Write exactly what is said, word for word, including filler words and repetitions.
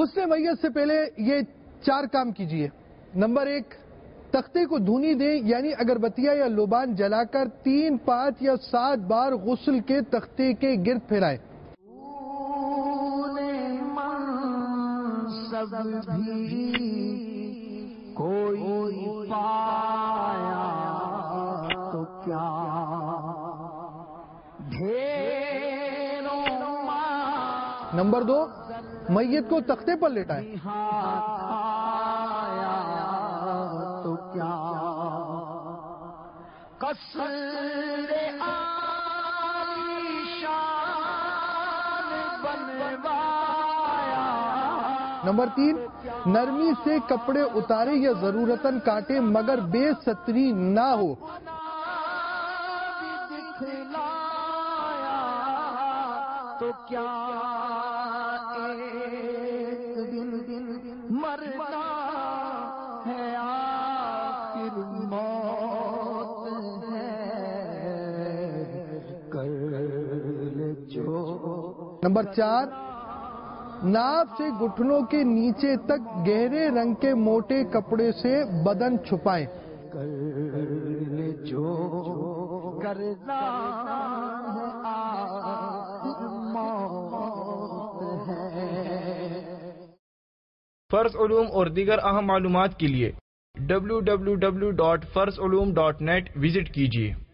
غسل میت سے پہلے یہ چار کام کیجئے. نمبر ایک، تختے کو دھونی دیں، یعنی اگربتیاں یا لوبان جلا کر تین پانچ یا سات بار غسل کے تختے کے گرد پھیرائیں. کوئی پایا تو کیا نمبر دو، میت کو تختے پر لیٹائیں. تو کیا قصر عالیشان بنوایا. نمبر تین، نرمی سے کپڑے اتارے یا ضرورتاً کاٹے مگر بے ستری نہ ہو. تو کیا ایک دن مرنا ہے، آخر موت ہے، کر لے جو. نمبر چار، ناف سے گھٹنوں کے نیچے تک گہرے رنگ کے موٹے کپڑے سے بدن چھپائیں. کر لے جو کرنا ہے، آخر موت ہے. فرض علوم اور دیگر اہم معلومات کے لیے ڈبلیو ڈبلیو ڈبلیو ڈاٹ فرض علوم ڈاٹ نیٹ وزٹ کیجیے.